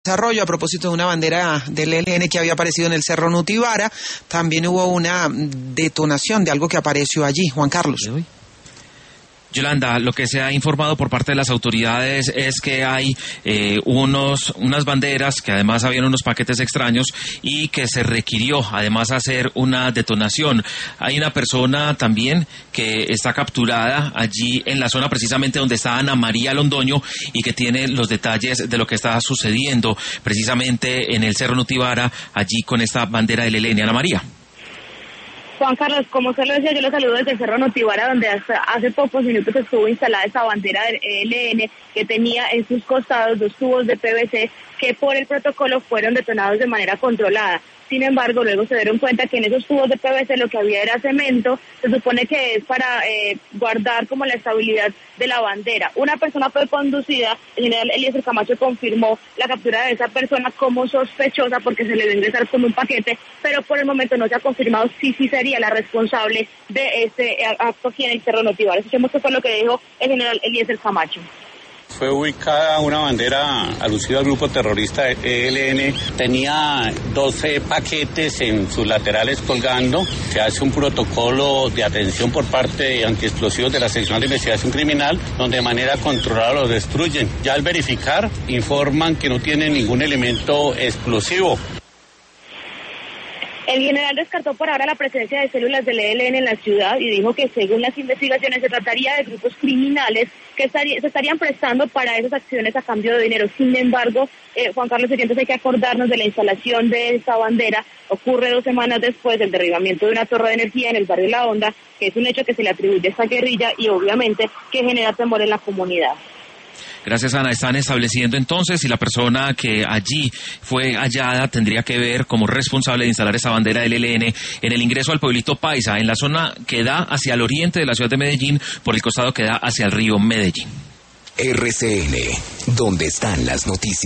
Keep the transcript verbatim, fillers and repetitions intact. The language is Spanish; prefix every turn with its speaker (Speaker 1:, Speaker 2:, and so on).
Speaker 1: desarrollo a propósito de una bandera del E L N que había aparecido en el Cerro Nutibara. También hubo una detonación de algo que apareció allí. Juan Carlos.
Speaker 2: Yolanda, lo que se ha informado por parte de las autoridades es que hay eh, unos unas banderas, que además habían unos paquetes extraños y que se requirió además hacer una detonación. Hay una persona también que está capturada allí en la zona precisamente donde está Ana María Londoño y que tiene los detalles de lo que está sucediendo precisamente en el Cerro Nutibara, allí con esta bandera del E L N. Ana María.
Speaker 3: Juan Carlos, como se lo decía, yo lo saludo desde el Cerro Nutibara, donde hace, hace pocos minutos estuvo instalada esa bandera del E L N que tenía en sus costados dos tubos de P V C que por el protocolo fueron detonados de manera controlada. Sin embargo, luego se dieron cuenta que en esos tubos de P V C lo que había era cemento. Se supone que es para eh, guardar como la estabilidad de la bandera. Una persona fue conducida, el general Eliezer Camacho confirmó la captura de esa persona como sospechosa porque se le debe ingresar con un paquete, pero por el momento no se ha confirmado si sí sería la responsable de este acto aquí en el Cerro Nutibara. Escuchemos qué fue lo que dijo el general Eliezer Camacho.
Speaker 4: Fue ubicada una bandera alusiva al grupo terrorista E L N, tenía doce paquetes en sus laterales colgando. Se hace un protocolo de atención por parte de antiexplosivos de la Sección de Investigación Criminal, donde de manera controlada los destruyen. Ya al verificar, informan que no tienen ningún elemento explosivo.
Speaker 3: El general descartó por ahora la presencia de células del E L N en la ciudad y dijo que según las investigaciones se trataría de grupos criminales que estaría, se estarían prestando para esas acciones a cambio de dinero. Sin embargo, eh, Juan Carlos Oyentes, hay que acordarnos de la instalación de esta bandera. Ocurre dos semanas después del derribamiento de una torre de energía en el barrio La Honda, que es un hecho que se le atribuye a esta guerrilla y obviamente que genera temor en la comunidad.
Speaker 2: Gracias, Ana. Están estableciendo entonces si la persona que allí fue hallada tendría que ver como responsable de instalar esa bandera del E L N en el ingreso al pueblito Paisa, en la zona que da hacia el oriente de la ciudad de Medellín, por el costado que da hacia el río Medellín.
Speaker 5: R C N, donde están las noticias.